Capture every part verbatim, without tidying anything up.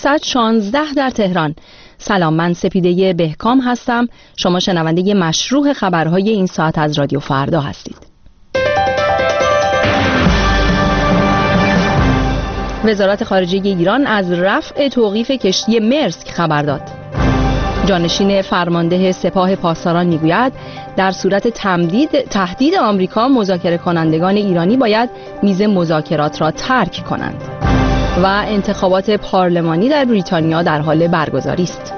سیصد و شانزده در تهران. سلام، من سپیده بهکام هستم. شما شنونده مشروع خبرهای این ساعت از رادیو فردا هستید. وزارت خارجه ایران از رفع توقیف کشتی مرسک خبر داد. جانشین فرمانده سپاه پاسداران میگوید در صورت تمدید تهدید آمریکا مذاکره کنندگان ایرانی باید میز مذاکرات را ترک کنند. و انتخابات پارلمانی در بریتانیا در حال برگزاری است.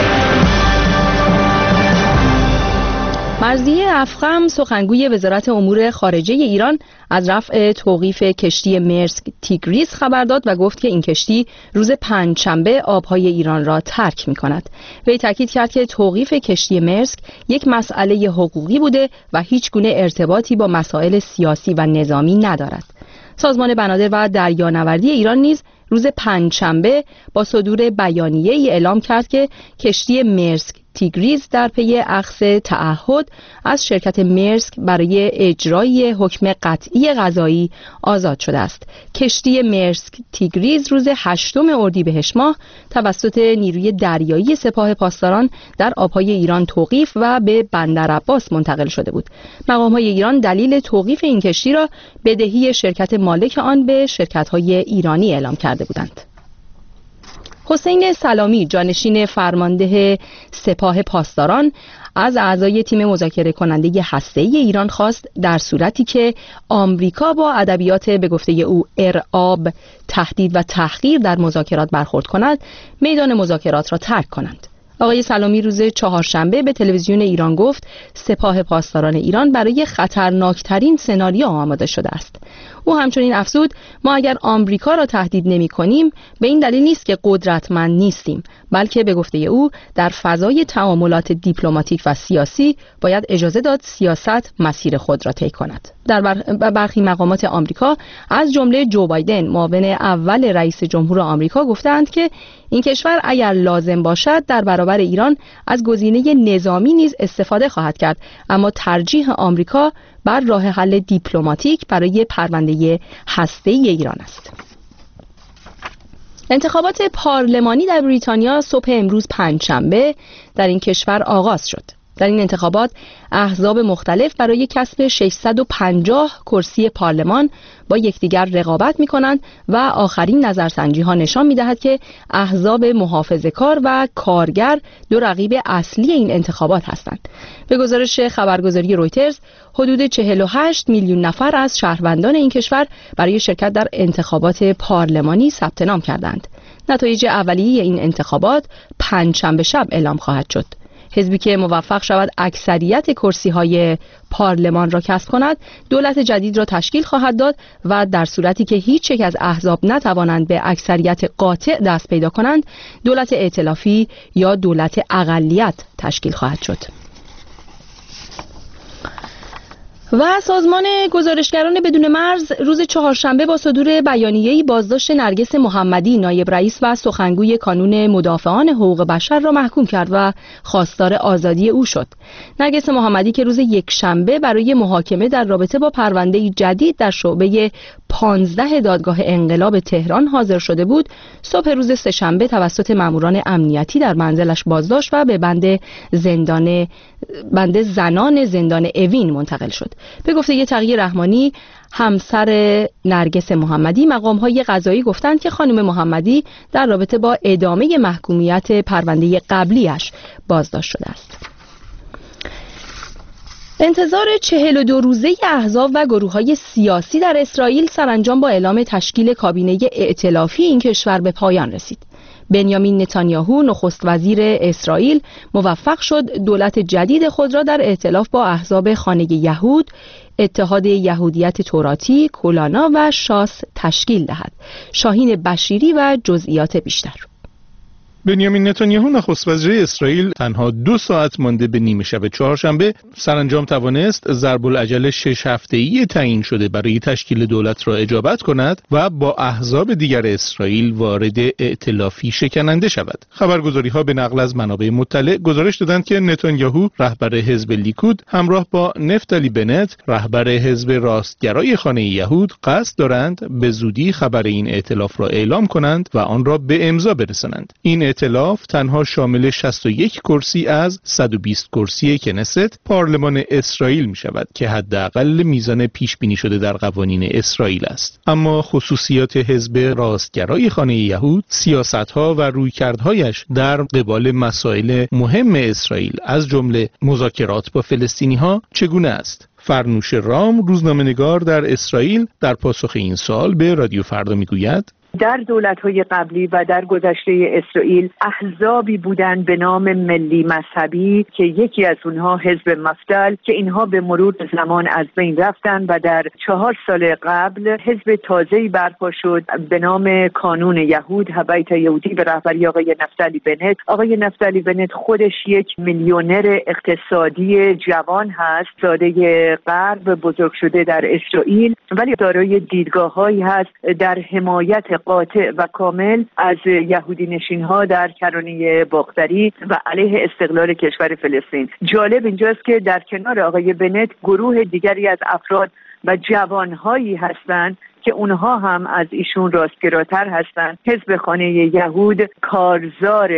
مرضیه افخم سخنگوی وزارت امور خارجه ایران از رفع توقیف کشتی مرسک تیگریس خبر داد و گفت که این کشتی روز پنجشنبه آبهای ایران را ترک می کند. وی تاکید کرد که توقیف کشتی مرسک یک مسئله حقوقی بوده و هیچ گونه ارتباطی با مسائل سیاسی و نظامی ندارد. سازمان بنادر و دریانوردی ایران نیز روز پنجشنبه با صدور بیانیه‌ای اعلام کرد که کشتی مرسک تیگریس در پی اخذ تعهد از شرکت مرسک برای اجرای حکم قطعی قضایی آزاد شده است. کشتی مرسک تیگریس روز هشتم اردیبهشت ماه توسط نیروی دریایی سپاه پاسداران در آبهای ایران توقیف و به بندر عباس منتقل شده بود. مقام‌های ایران دلیل توقیف این کشتی را بدهی شرکت مالک آن به شرکت‌های ایرانی اعلام کرده بودند. حسین سلامی، جانشین فرمانده سپاه پاسداران، از اعضای تیم مذاکره کننده هسته‌ای ایران خواست در صورتی که آمریکا با ادبیات به گفته او ارعاب، تهدید و تحقیر در مذاکرات برخورد کند، میدان مذاکرات را ترک کنند. آقای سلامی روز چهارشنبه به تلویزیون ایران گفت سپاه پاسداران ایران برای خطرناکترین سناریو آماده شده است. او همچنین افزود ما اگر آمریکا را تهدید نمی کنیم به این دلیل نیست که قدرتمند نیستیم، بلکه به گفته او در فضای تعاملات دیپلماتیک و سیاسی باید اجازه داد سیاست مسیر خود را طی کند. در برخی مقامات آمریکا از جمله جو بایدن، معاون اول رئیس جمهور آمریکا، گفتند که این کشور اگر لازم باشد در برابر ایران از گزینه نظامی نیز استفاده خواهد کرد، اما ترجیح آمریکا بر راه حل دیپلماتیک برای پرونده هسته‌ای ایران است. انتخابات پارلمانی در بریتانیا صبح امروز پنجشنبه در این کشور آغاز شد. در این انتخابات احزاب مختلف برای کسب ششصد و پنجاه کرسی پارلمان با یکدیگر رقابت می‌کنند و آخرین نظرسنجی‌ها نشان می‌دهد که احزاب محافظه‌کار و کارگر دو رقیب اصلی این انتخابات هستند. به گزارش خبرگزاری رویترز، حدود چهل و هشت میلیون نفر از شهروندان این کشور برای شرکت در انتخابات پارلمانی ثبت نام کردند. نتایج اولیه این انتخابات پنجشنبه شب اعلام خواهد شد. حزبی که موفق شود اکثریت کرسی‌های پارلمان را کسب کند، دولت جدید را تشکیل خواهد داد و در صورتی که هیچ یک از احزاب نتوانند به اکثریت قاطع دست پیدا کنند، دولت ائتلافی یا دولت اقلیت تشکیل خواهد شد. و سازمان گزارشگران بدون مرز روز چهارشنبه با صدور بیانیه‌ای بازداشت نرگس محمدی، نایب رئیس و سخنگوی کانون مدافعان حقوق بشر را محکوم کرد و خواستار آزادی او شد. نرگس محمدی که روز یکشنبه برای محاکمه در رابطه با پرونده جدید در شعبه پانزده دادگاه انقلاب تهران حاضر شده بود، صبح روز سه‌شنبه توسط ماموران امنیتی در منزلش بازداشت و به بند زندان بند زنان زندان اوین منتقل شد. به گفته تقی رحمانی، همسر نرگس محمدی، مقام‌های قضایی گفتند که خانم محمدی در رابطه با ادامه محکومیت پرونده قبلیش بازداشت شده است. انتظار چهل و دو روزه احزاب و گروه‌های سیاسی در اسرائیل سرانجام با اعلام تشکیل کابینه ائتلافی این کشور به پایان رسید. بنیامین نتانیاهو، نخست وزیر اسرائیل، موفق شد دولت جدید خود را در ائتلاف با احزاب خانه یهود، اتحاد یهودیت توراتی، کولانا و شاس تشکیل دهد. شاهین بشیری و جزئیات بیشتر. بنیامین نتانیاهو نخست وزیر اسرائیل تنها دو ساعت مانده به نیمه شب چهارشنبه سرانجام توانست ضرب العجل شش هفته‌ای تعیین شده برای تشکیل دولت را اجابت کند و با احزاب دیگر اسرائیل وارد ائتلافی شکننده شود. خبرگزاری‌ها به نقل از منابع مطلع گزارش دادند که نتانیاهو رهبر حزب لیکود همراه با نفتالی بنت رهبر حزب راستگرای خانه یهود قصد دارند به زودی خبر این ائتلاف را اعلام کنند و آن را به امضا برسانند. این ائتلاف تنها شامل شصت و یک کرسی از صد و بیست کرسی کنست پارلمان اسرائیل می شود که حداقل میزان پیش بینی شده در قوانین اسرائیل است. اما خصوصیات حزب راستگرای خانه یهود، سیاست‌ها و رویکردهایش در قبال مسائل مهم اسرائیل از جمله مذاکرات با فلسطینی‌ها چگونه است؟ فرنوش رام، روزنامه‌نگار در اسرائیل، در پاسخ این سوال به رادیو فردا میگوید: در دولت‌های قبلی و در گذشته اسرائیل احزابی بودند به نام ملی مذهبی که یکی از اونها حزب مفدل که اینها به مرور زمان از بین رفتند و در چهار سال قبل حزب تازه‌ای برپا شد به نام کانون یهود هبیت یهودی به رهبری آقای نفتالی بنت. آقای نفتالی بنت خودش یک میلیونر اقتصادی جوان هست، زاده غرب، بزرگ شده در اسرائیل، ولی دارای دیدگاه‌هایی هست در حمایت قاطع و کامل از یهودی نشین‌ها در کرانه باختری و علیه استقلال کشور فلسطین. جالب اینجاست که در کنار آقای بنت گروه دیگری از افراد و جوانهایی هستند که اونها هم از ایشون راستگراتر هستند. حزب خانه یهود کارزار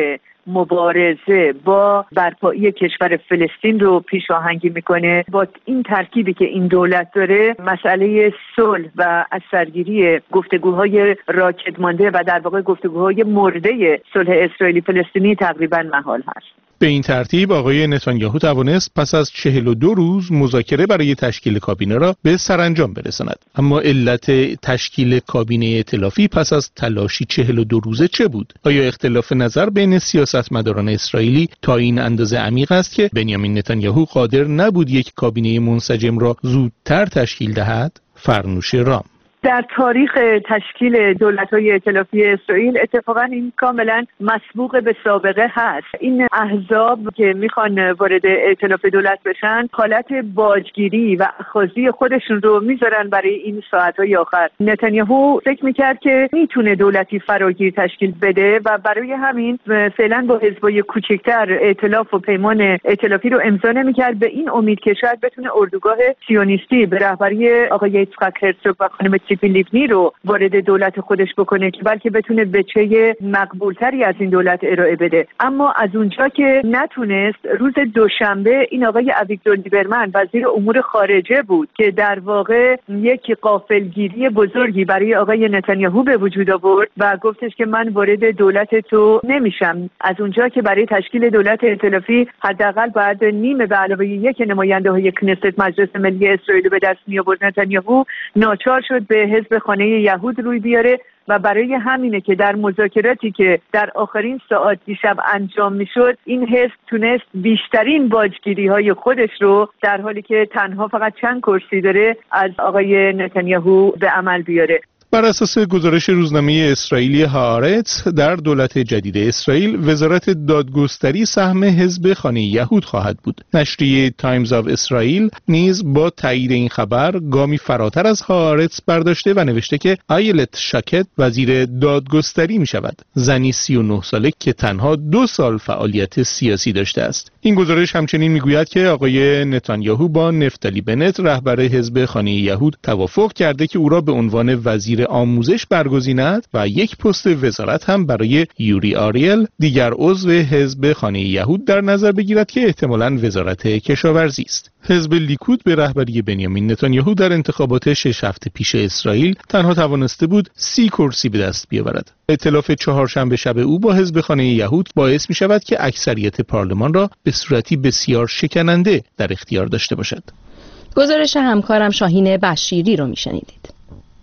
مبارزه با برپایی کشور فلسطین رو پیش آهنگی میکنه. با این ترکیبی که این دولت داره، مسئله صلح و از سرگیری گفتگوهای راکد مانده و در واقع گفتگوهای مرده صلح اسرائیلی فلسطینی تقریبا محال هست. به این ترتیب آقای نتانیاهو توانست پس از چهل و دو روز مذاکره برای تشکیل کابینه را به سرانجام برساند. اما علت تشکیل کابینه ائتلافی پس از تلاشی چهل و دو روزه چه بود؟ آیا اختلاف نظر بین سیاستمداران اسرائیلی تا این اندازه عمیق است که بنیامین نتانیاهو قادر نبود یک کابینه منسجم را زودتر تشکیل دهد؟ فرنوش رام: در تاریخ تشکیل دولت‌های ائتلافی اسرائیل اتفاقا این کاملا مسبوق به سابقه هست. این احزاب که میخوان وارد ائتلاف دولت بشن حالت باجگیری و اخاذی خودشون رو میذارن برای این ساعت‌های آخر. نتانیاهو فکر میکرد که میتونه دولتی فراگیر تشکیل بده و برای همین فعلا با حزبای کوچکتر ائتلاف و پیمان ائتلافی رو امضا نمیکرد، به این امید که شاید بتونه اردوگاه سیونیستی به رهبری آقای یצחק هرצוג و خانم ציפי لیبنی رو وارد دولت خودش بکنه که بلکه بتونه بچه مقبولتری از این دولت ارائه بده. اما از اونجا که نتونست، روز دوشنبه این آقای اویگدور لیبرمن وزیر امور خارجه بود که در واقع یک غافلگیری بزرگی برای آقای نتانیاهو به وجود آورد و گفتش که من وارد دولت تو نمیشم. از اونجا که برای تشکیل دولت ائتلافی حداقل باید نیمه به علاوه یک نماینده های کنست مجلس ملی اسرائیل به دست می آورد، نتانیاهو ناچار شد به حزب خانه یهود روی بیاره و برای همینه که در مذاکراتی که در آخرین ساعات دیشب انجام میشد این حزب تونست بیشترین باجگیری های خودش رو در حالی که تنها فقط چند کرسی داره از آقای نتانیاهو به عمل بیاره. بر اساس گزارش روزنامه اسرائیلی هآرتس، در دولت جدید اسرائیل وزارت دادگستری سهم حزب خانه یهود خواهد بود. نشریه تایمز آف اسرائیل نیز با تایید این خبر گامی فراتر از هآرتس برداشته و نوشته که آیلت شاکت وزیر دادگستری می شود، زنی سی و نه ساله که تنها دو سال فعالیت سیاسی داشته است. این گزارش همچنین میگوید که آقای نتانیاهو با نفتالی بنت رهبر حزب خانه یهود توافق کرده که او را به عنوان وزیر آموزش برگزیند و یک پست وزارت هم برای یوری آریل، دیگر عضو حزب خانه یهود، در نظر بگیرد که احتمالاً وزارت کشاورزی است. حزب لیکود به رهبری بنیامین نتانیاهو در انتخابات شش هفته پیش اسرائیل تنها توانسته بود سی کرسی به دست بیاورد. ائتلاف چهارشنبه شب او با حزب خانه یهود باعث می شود که اکثریت پارلمان را به صورتی بسیار شکننده در اختیار داشته باشد. گزارش همکارم شاهین بشیری رو می شنیدید.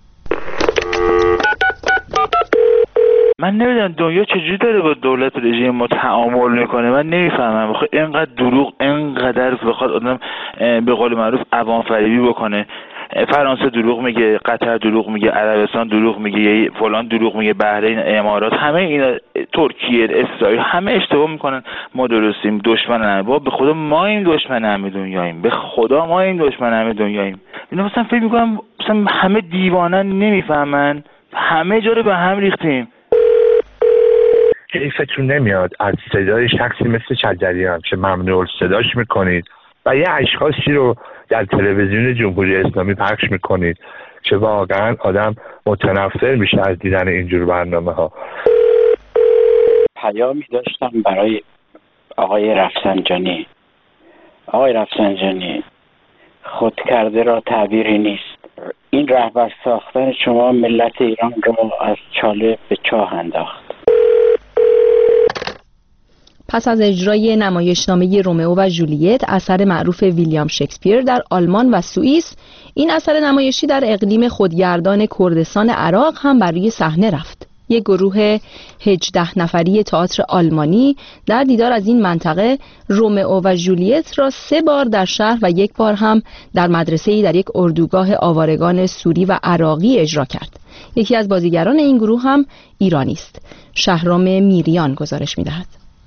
من نمیدونم دنیا چجوری داره با دولت رژیم ما تعامل میکنه. من نمیفهمم. بخواه اینقدر دروغ، اینقدر بخواد آدم به قول معروف عوام فریبی بکنه. فرانسه دروغ میگه، قطر دروغ میگه، عربستان دروغ میگه، فلان دروغ میگه، بحرین، امارات، همه اینا، ترکیه، اسرائیل، همه اشتباه میکنن. ما درستیم، دشمن همه. با به خدا ما این دشمن همه دنیاییم، به خدا ما این دشمن همه دنیاییم. اینا مثلا فکر میکنم مثلا همه دیوانن، نمیفهمن، همه جا رو به هم ریختیم. کیفتون نمیاد از صدای شخصی مثل چدریان که ممنوع صداش میکنید و یه اشخاصی رو در تلویزیون جمهوری اسلامی پخش میکنید که واقعا آدم متنفر میشه از دیدن اینجور برنامه ها. پیامی داشتم برای آقای رفسنجانی. آقای رفسنجانی، خود کرده را تعبیری نیست. این رهبر ساختن شما ملت ایران را از چاله به چاه انداخت. پس از اجرای نمایشنامه رومئو و جولیت، اثر معروف ویلیام شکسپیر در آلمان و سوئیس، این اثر نمایشی در اقلیم خودگردان کردستان عراق هم بر روی صحنه رفت. یک گروه هجده نفری تئاتر آلمانی در دیدار از این منطقه رومئو و جولیت را سه بار در شهر و یک بار هم در مدرسه‌ای در یک اردوگاه آوارگان سوری و عراقی اجرا کرد. یکی از بازیگران این گروه هم ایرانی است. شهرام میریان گزارش می‌دهد.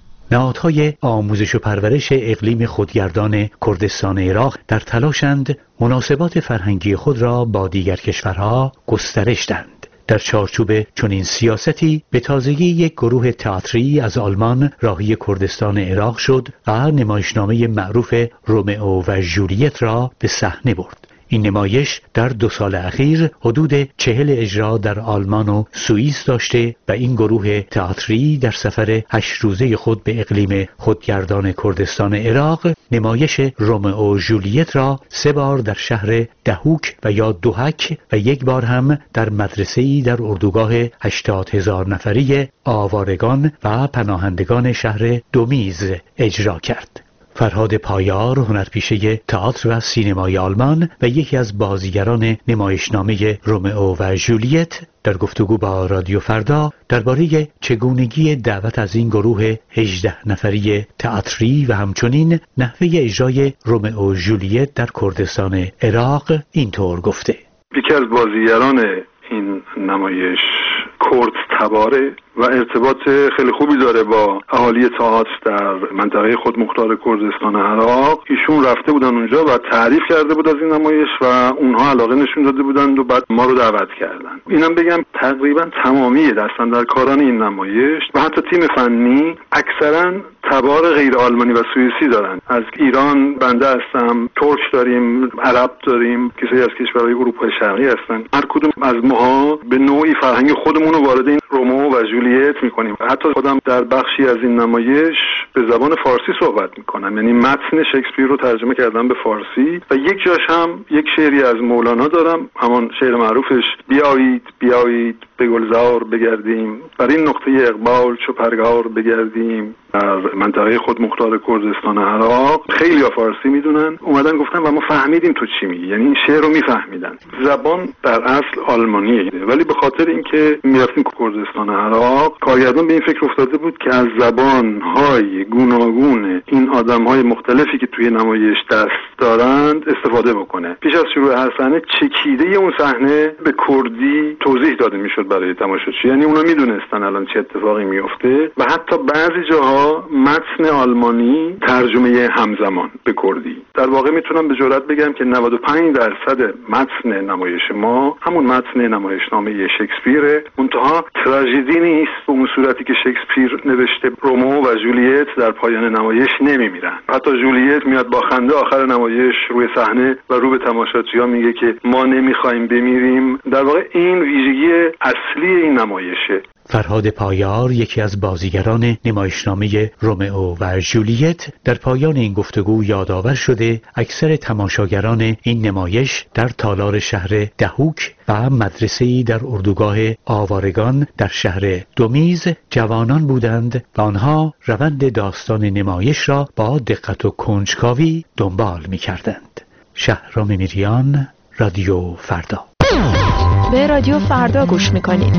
نهادهای آموزش و پرورش اقلیم خودگردان کردستان عراق در تلاشند مناسبات فرهنگی خود را با دیگر کشورها گسترش دهند. در چارچوب چنین سیاستی به تازگی یک گروه تئاتری از آلمان راهی کردستان عراق شد و نمایشنامه معروف رومئو و جولیت را به صحنه برد. این نمایش در دو سال اخیر حدود چهل اجرا در آلمان و سوئیس داشته و این گروه تئاتری در سفر هشت روزه خود به اقلیم خودگردان کردستان عراق نمایش رومئو و جولیت را سه بار در شهر دهوک و یا دوحک و یک بار هم در مدرسه‌ای در اردوگاه هشتاد هزار نفری آوارگان و پناهندگان شهر دومیز اجرا کرد. فرهاد پایار، هنرپیشه تئاتر و سینمای آلمان و یکی از بازیگران نمایشنامه رومئو و جولیت، در گفتگو با رادیو فردا درباره چگونگی دعوت از این گروه هجده نفری تئاتری و همچنین نحوه اجرای رومئو و جولیت در کردستان عراق اینطور گفته: یکی از بازیگران این نمایش کرد تباره و ارتباط خیلی خوبی داره با اهالی تئاتر در منطقه خودمختار کردستان عراق. ایشون رفته بودن اونجا و تعریف کرده بود از این نمایش و اونها علاقه نشون داده بودند و بعد ما رو دعوت کردن. اینم بگم تقریبا تمامی دستاندرکاران این نمایش و حتی تیم فنی اکثرا تبار غیر آلمانی و سوئیسی دارن. از ایران بنده هستم، ترک داریم، عرب داریم، کسایی از کشورهای اروپای شرقی هستن. هر کدوم از ماها به نوعی فرهنگ خودمون رو وارد این رومئو و جولیت میکنیم. حتی خودم در بخشی از این نمایش به زبان فارسی صحبت میکنم، یعنی متن شکسپیر رو ترجمه کردم به فارسی و یک جاش هم یک شعری از مولانا دارم، همان شعر معروفش بیایید بیایید به گلزار بگردیم، بر این نقطه اقبال چو پرگار بگردیم. در منطقه خود مختار کردستان عراق خیلی ها فارسی میدونن، اومدن گفتن و ما فهمیدیم تو چی میگی، یعنی این شعر رو میفهمیدن. زبان در اصل آلمانیه ولی به خاطر اینکه میرفتیم کردستان عراق، کارگردان به این فکر افتاده بود که از زبان‌های گوناگون این آدم‌های مختلفی که توی نمایش دست دارند استفاده بکنه. پیش از شروع هر صحنه چکیده اون صحنه به کردی توضیح داده میشد برای تماشاچی، یعنی اونا میدونستن الان چه اتفاقی میفته و حتی بعضی جاها متن آلمانی ترجمه همزمان به کردی. در واقع میتونم به جرئت بگم که نود و پنج درصد متن نمایش ما همون متن نمایشنامه شکسپیره، منتها تراژدی نیست به اون صورتی که شکسپیر نوشته. رومئو و جولیت در پایان نمایش نمیمیرن، حتی جولیت میاد با خنده آخر نمایش روی صحنه و رو به تماشاچی‌ها میگه که ما نمیخوایم بمیریم. در واقع این ویژگی اصلی این نمایشه. فرهاد پایار، یکی از بازیگران نمایشنامه رومئو و جولیت، در پایان این گفتگو یادآور شده اکثر تماشاگران این نمایش در تالار شهر دهوک و مدرسه‌ای در اردوگاه آوارگان در شهر دومیز جوانان بودند و آنها روند داستان نمایش را با دقت و کنجکاوی دنبال می‌کردند. شهرام میریان، رادیو فردا. به رادیو فردا گوش میکنید.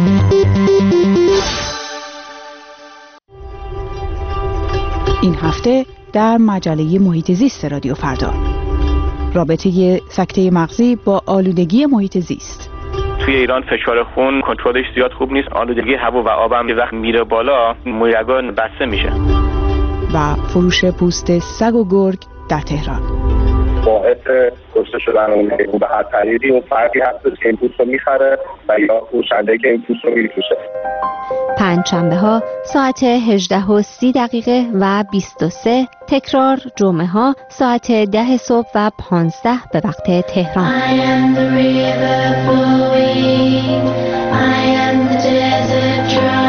این هفته در مجله محیط زیست رادیو فردا: رابطه سکته مغزی با آلودگی محیط زیست. توی ایران فشار خون کنترلش زیاد خوب نیست. آلودگی هوا و آب هم یه وقت میره بالا، مویرگان بسته میشه. و فروش پوست سگ و گرگ در تهران باعث کشته شدن اون حیوان به هر طریقی اون فردی هست که این پوست رو میخره و یا فروشنده که این پوست رو میفروشه. پنجشنبه ها ساعت هجده و سی دقیقه و بیست و سه، تکرار جمعه ها ساعت ده صبح و پانزده به وقت تهران. I am the river flowing, I am the desert dry.